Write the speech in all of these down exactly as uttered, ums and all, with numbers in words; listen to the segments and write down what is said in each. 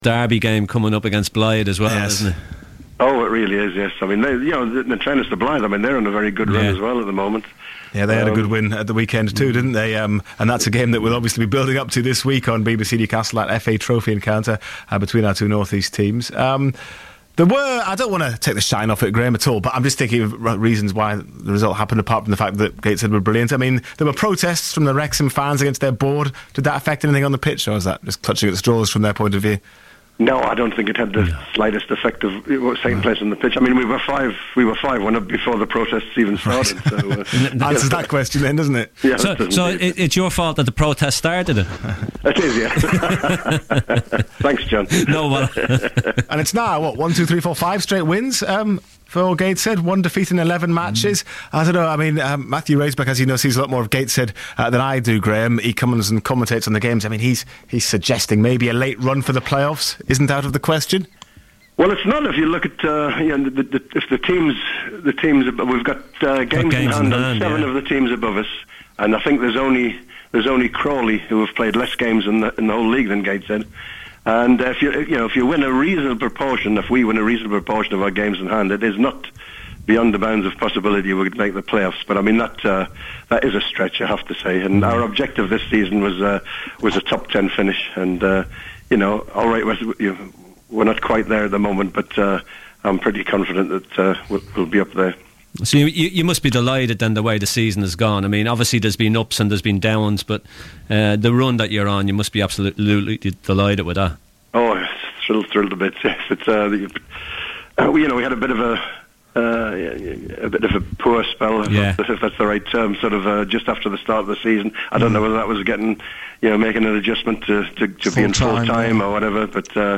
derby game coming up against Blythe as well, yes. isn't it? Oh, it really is, yes. I mean, they, you know, the, the trainers to Blythe, I mean, they're on a very good run Yeah. as well at the moment. Yeah, they had Um, a good win at the weekend too, didn't they? Um, and that's a game that we'll obviously be building up to this week on B B C Newcastle, that F A Trophy encounter uh, between our two North East teams. Um, there were, I don't want to take the shine off it, Graham, at all, but I'm just thinking of r- reasons why the result happened, apart from the fact that Gateshead were brilliant. I mean, there were protests from the Wrexham fans against their board. Did that affect anything on the pitch, or is that just clutching at the straws from their point of view? No, I don't think it had the slightest effect of what was taking place on the pitch. I mean, we were five, we were five one up before the protests even started. So, uh, Answers that question then, doesn't it? yeah, So, it doesn't so it? it, it's your fault that the protest started it? It is, yeah. Thanks, John. No, well, And it's now, what, one, two, three, four, five straight wins um, for Gateshead, one defeat in eleven matches. I don't know, I mean, um, Matthew Raisbeck, as you know, sees a lot more of Gateshead uh, than I do, Graham. He comes and commentates on the games. I mean, he's he's suggesting maybe a late run for the playoffs isn't out of the question. Well, it's not if you look at uh, you know, the, the, if the teams, the teams ab- we've got uh, games, games in hand in on hand, seven yeah. of the teams above us, and I think there's only there's only Crawley who have played less games in the in the whole league than Gateshead. And if you you know if you win a reasonable proportion, if we win a reasonable proportion of our games in hand, it is not beyond the bounds of possibility we could make the playoffs. But I mean that uh, that is a stretch, I have to say. And our objective this season was uh, was a top ten finish, and uh, you know, all right, we're, you know, we're not quite there at the moment, but uh, I'm pretty confident that uh, we'll, we'll be up there. so you, you must be delighted then the way the season has gone. I mean, obviously there's been ups and there's been downs, but uh, the run that you're on, you must be absolutely delighted with that. Oh, yes, thrilled, thrilled a bit. Yes, it's uh, the, uh, you know, we had a bit of a uh, a bit of a poor spell, if, Yeah. that's, if that's the right term, sort of uh, just after the start of the season. I don't know whether that was getting, you know, making an adjustment to to, to being full Full-time, time yeah. or whatever, but. Uh,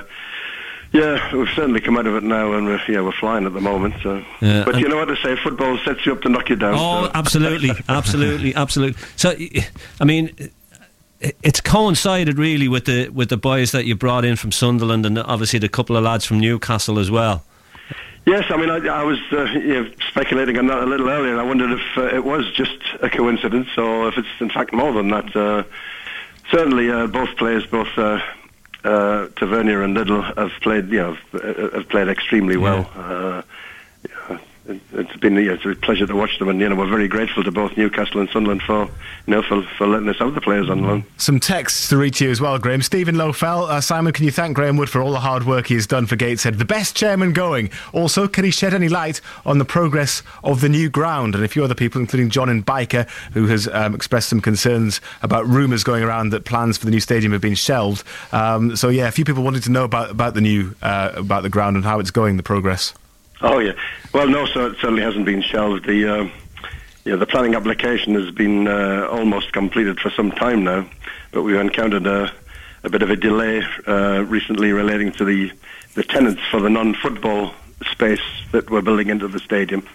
Yeah, we've certainly come out of it now, and we're, yeah, we're flying at the moment. So. Yeah, but and- you know what to say, football sets you up to knock you down. Oh, so. absolutely, absolutely, absolutely. So, I mean, it's coincided really with the with the boys that you brought in from Sunderland, and obviously the couple of lads from Newcastle as well. Yes, I mean, I, I was uh, you know, speculating on that a little earlier, and I wondered if uh, it was just a coincidence or if it's in fact more than that. Uh, certainly, uh, both players, both uh, uh, Tavernier and Liddell, have played, you know, have, have played extremely well. Uh, yeah, it, it's been yeah, it's a pleasure to watch them, and you know, we're very grateful to both Newcastle and Sunderland for, you know, for, for letting us have the players on loan. Some texts to reach you as well, Graham. Stephen Lowfell, uh, Simon, can you thank Graham Wood for all the hard work he has done for Gateshead? The best chairman going. Also, can he shed any light on the progress of the new ground? And a few other people, including John in Biker, who has um, expressed some concerns about rumours going around that plans for the new stadium have been shelved. Um, so, yeah, a few people wanted to know about, about the new, uh, about the ground and how it's going, the progress. Oh yeah, well no, so it certainly hasn't been shelved. The uh, yeah, the planning application has been uh, almost completed for some time now, but we've encountered a, a bit of a delay uh, recently relating to the the tenants for the non-football space that we're building into the stadium.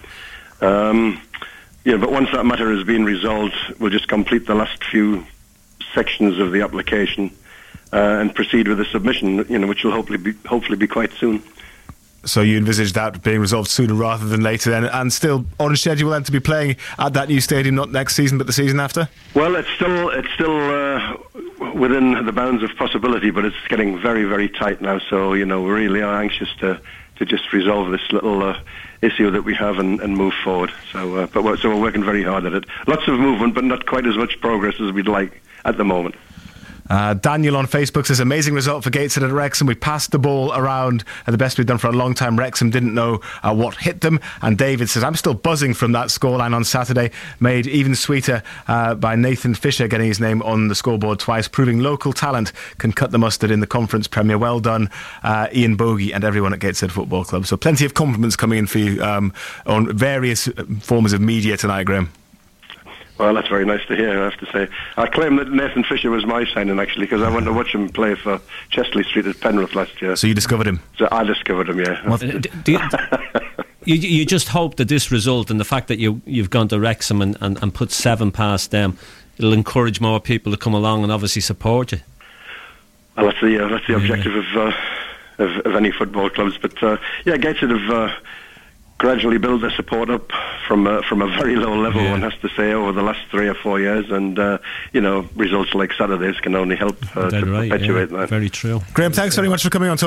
Um, yeah, but once that matter has been resolved, we'll just complete the last few sections of the application uh, and proceed with the submission, you know, which will hopefully be hopefully be quite soon. So you envisage that being resolved sooner rather than later then, and still on schedule then to be playing at that new stadium, not next season but the season after? Well, it's still it's still uh, within the bounds of possibility, but it's getting very, very tight now. So, you know, we really are anxious to, to just resolve this little uh, issue that we have and, and move forward. So, uh, but we're, so we're working very hard at it. Lots of movement, but not quite as much progress as we'd like at the moment. Uh, Daniel on Facebook says, amazing result for Gateshead at Wrexham. We passed the ball around uh, the best we've done for a long time. Wrexham didn't know uh, what hit them. And David says, I'm still buzzing from that scoreline on Saturday, made even sweeter uh, by Nathan Fisher getting his name on the scoreboard twice, proving local talent can cut the mustard in the Conference Premier. Well done, uh, Ian Bogey and everyone at Gateshead Football Club. So plenty of compliments coming in for you um, on various forms of media tonight, Graham. Well, that's very nice to hear, I have to say. I claim that Nathan Fisher was my signing, actually, because I went to watch him play for Chesley Street at Penrith last year. So you discovered him? So I discovered him, yeah. Well, do, do you, you, you just hope that this result and the fact that you, you've gone to Wrexham and, and, and put seven past them, it'll encourage more people to come along and obviously support you. Well, that's the, uh, that's the objective yeah. of, uh, of of any football clubs. But, uh, yeah, Gateshead have... Uh, gradually build their support up from a, from a very low level, Yeah. one has to say, over the last three or four years. And, uh, you know, results like Saturdays can only help uh, Dead to right, perpetuate yeah. that. Very true. Graham, thanks very much for coming on.